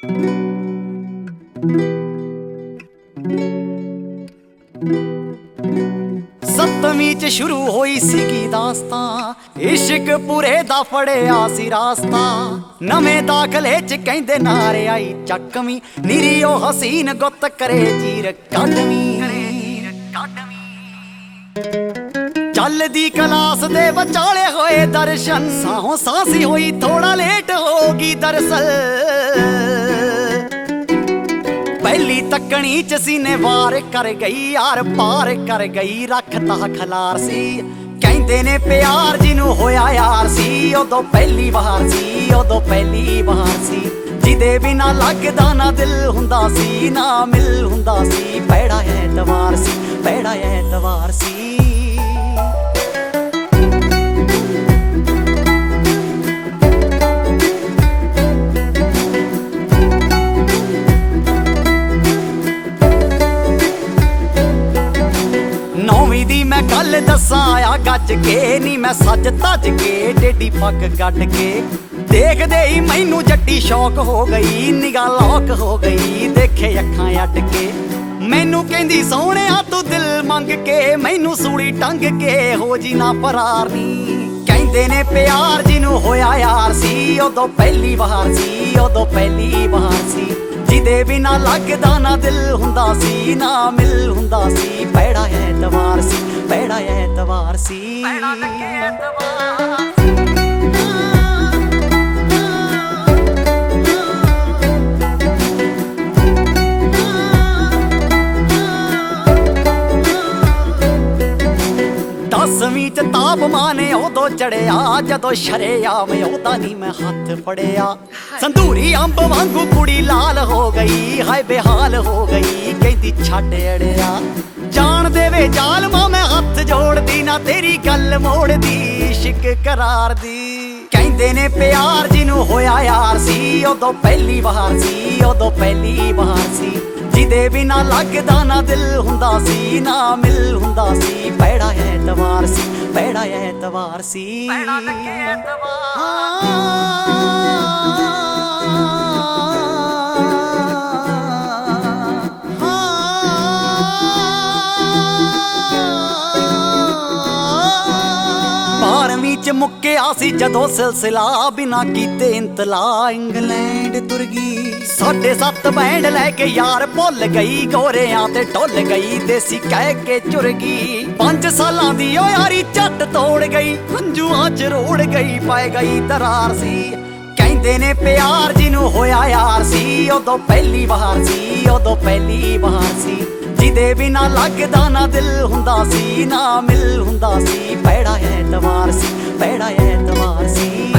सतवीं च शुरू होई सीगी दास्तां इश्क पूरे दा फड़िया सी रास्ता नवें दाखले च कहंदे नारे आई चकवीं नीरी ओ हसीन गुत्त करे चीर काटवीं चलदी क्लास दे विचाले होए दर्शन साहों सांसी होई थोड़ा लेट होगी दरअसल पहली तकनी च सीने वार कर गई यार पार कर गई रखता खलार सी कहंदे ने प्यार जिनू होया यार सी उदों पहली वार सी उदों पहली वार सी जिदे बिना लगदा ना दिल हुंदा सी ना मिल हुंदा सी पैड़ा ऐतवार सी पैड़ा ऐतवार सी नौवीं दी मैं गल दसां आ गज के नी मैं सज तज के टेढ़ी पग गड के देखदे ही मैनू जट्टी शौक हो गई निगाह लौक हो गई देखे अखां अट के मैनू कहंदी सोहणिया तू दिल मंग के मैनू सूली टंग के हो जी ना फरार नी कहंदे ने प्यार जिनू होया यार सी उदों पहली वार सी उदों पहली वार सी जिदे बिना लगदा ना दिल हुंदा सी ना मिल हुंदा सी पैड़ा ऐतवार सी पैड़ा ऐतवार सी दसवीं च तापमान उदों चढ़िया जदों शरेआम ओहदा नी मैं हत्थ फड़िया संदूरी अंब वांगू कुड़ी लाल हो गई हाय बेहाल हो गई कहंदी छड्ड अड़िया जान देवे जालमा मैं हत्थ जोड़दी ना तेरी गल मोड़दी इश्क करार दी कहंदे ने प्यार जिनू होया यार सी उदों पहली वार सी उदों पहली वार सी जिदे बिना लगदा ना दिल हुंदा सी ना मिल हुंदा सी पैड़ा ऐतवार सी पैड़ा ऐतवार सी बारहवीं च मुक्किया सी जदों सिलसिला बिना कीते इंतला इंग्लैंड तुर गई 7.5 बैंड लैके यार भुल गई गोरियां ते ढुल गई देसी कह के चुर गई 5 सालां दी ओ यारी झट तोड़ गई हंजुआं च रोड़ गई पाए गई दरार सी कहंदे ने प्यार जिनू होया यार सी उदों पहली वार सी उदों पहली वार सी जिदे बिना लगदा ना दिल हुंदा सी ना मिल हुंदा सी पैड़ा ऐतवार सी पैड़ा ऐतवार सी